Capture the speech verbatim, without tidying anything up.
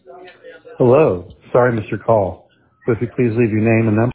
Hello. Sorry, Mister Call. If you please leave your name and number.